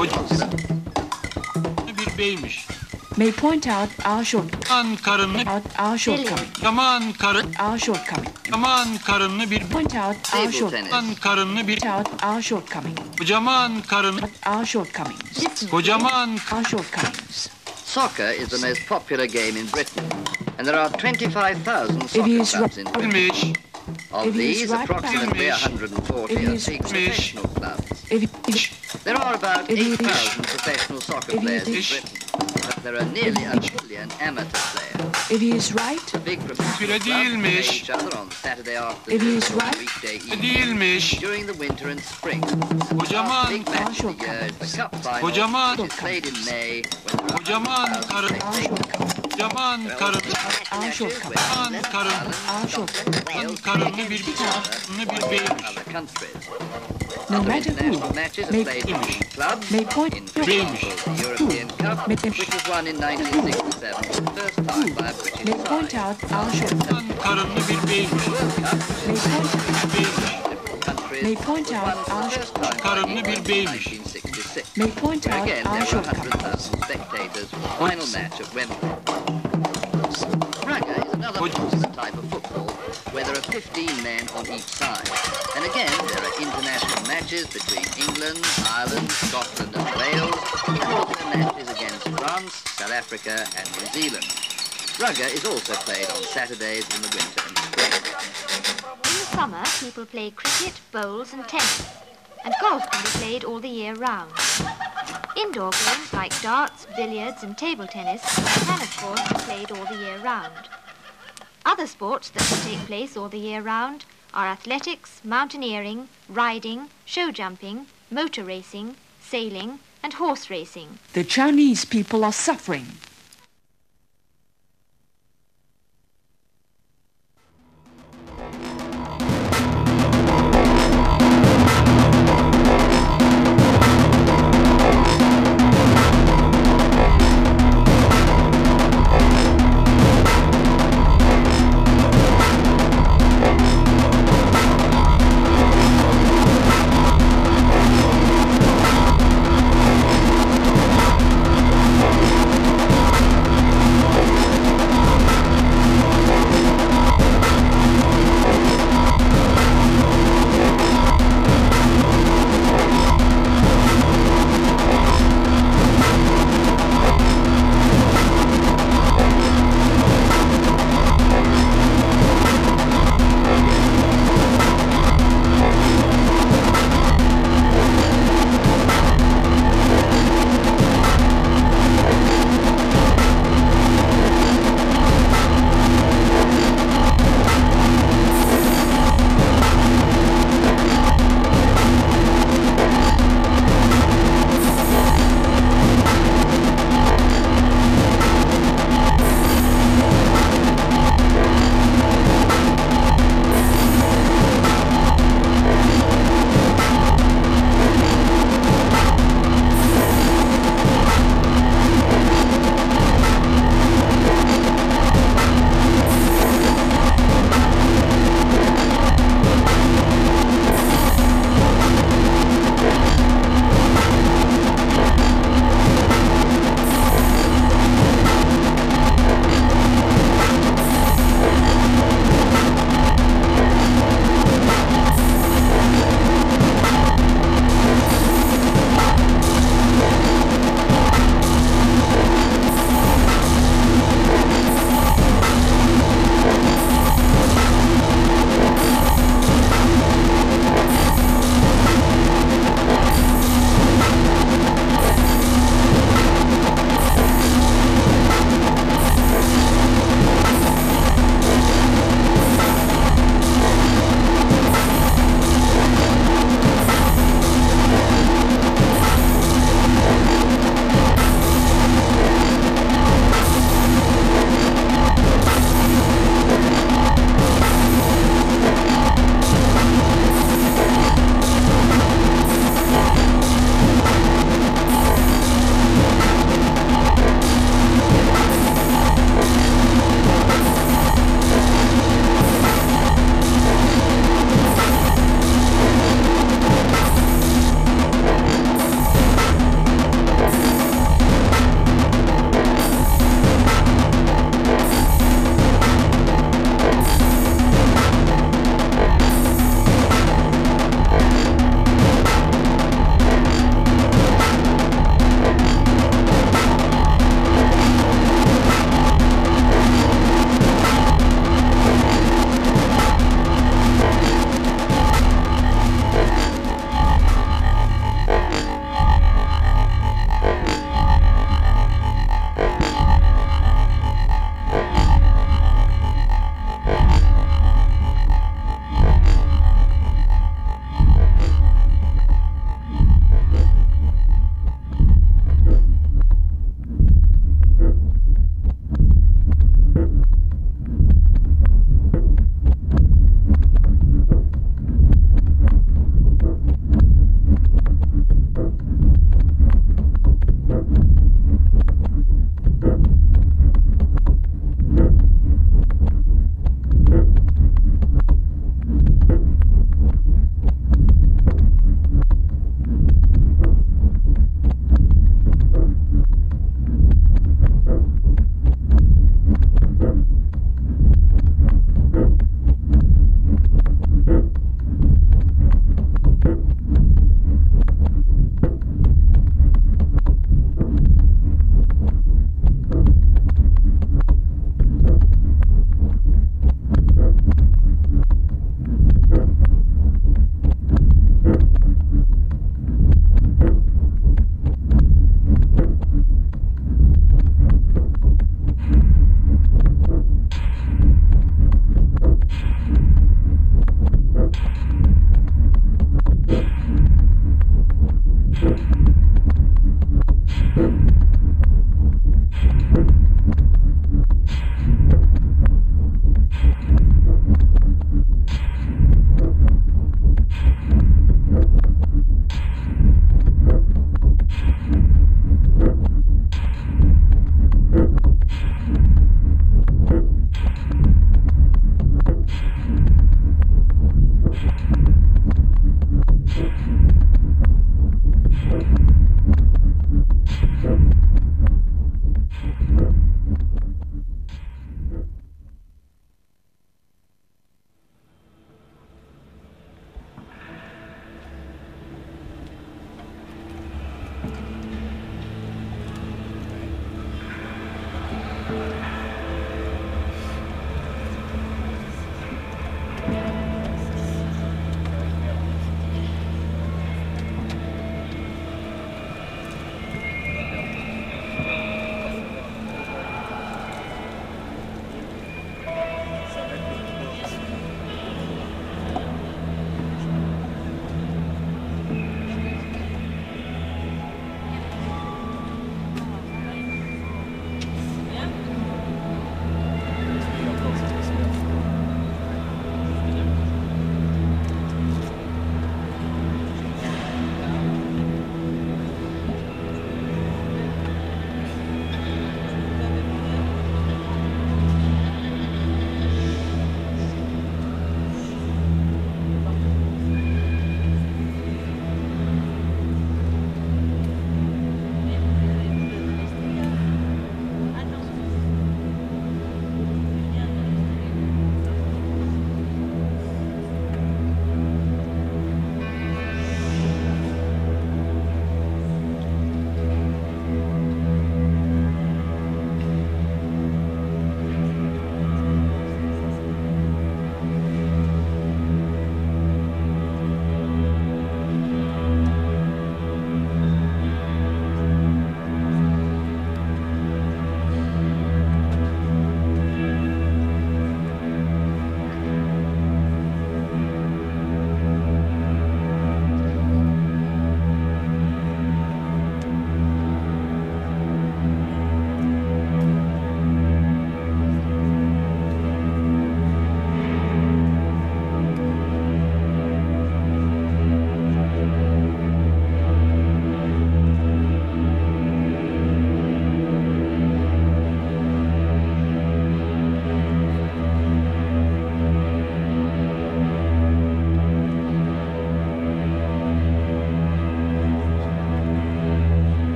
popular. Bir beymiş. May point out our Aman karınlı, shortcoming. aman karın, Our shortcoming. aman karınlı bir, Point out our Table short. tennis. aman karınlı bir, Point out our shortcoming. kocaman karın, Our shortcomings. kocaman Our shortcomings. Soccer is the most popular game in Britain, and there are 25,000 It soccer is clubs in Britain. bilmiş. Of it is these, right approximately back. 140 It are is big professional clubs. If it, There are about It is 8,000 professional soccer It players in is Britain, but there are nearly a million amateur players. it is right. The big professional Süre clubs play değilmiş. each other on Saturday It afternoons is or right. weekday evenings Değilmiş. during the winter and spring. Kocaman, Big match of the year is the cup final, Kocaman, which is played in May when there are kocaman 100,000 karın, Our spectators. shortcoming. kocaman karın, Our shortcoming. aman karın, Our shortcoming. karınlı bir, karınlı bir beymiş. Other countries. No Other matter international who matches are may, played between clubs may point in your Beymiş. the European Cup, May- which was won in 1967 for the first time by a British may point side. out our shortcoming. Aman karınlı bir beymiş. World Cup May point Beymiş. different countries May point was out won for our the first time by karınlı bir England in beymiş. 1966. may point Where out again our there were shortcomings. 100,000 spectators for the final match at Wembley. Rugger is another popular type of football where there are 15 men on each side. And again, there are international matches between England, Ireland, Scotland and Wales, and also matches against France, South Africa and New Zealand. Rugger is also played on Saturdays in the winter and spring. In the summer, people play cricket, bowls and tennis, and golf can be played all the year round. Indoor games like darts, billiards and table tennis can of course be played all the year round. Other sports that can take place all the year round are athletics, mountaineering, riding, show jumping, motor racing, sailing and horse racing. The Chinese people are suffering.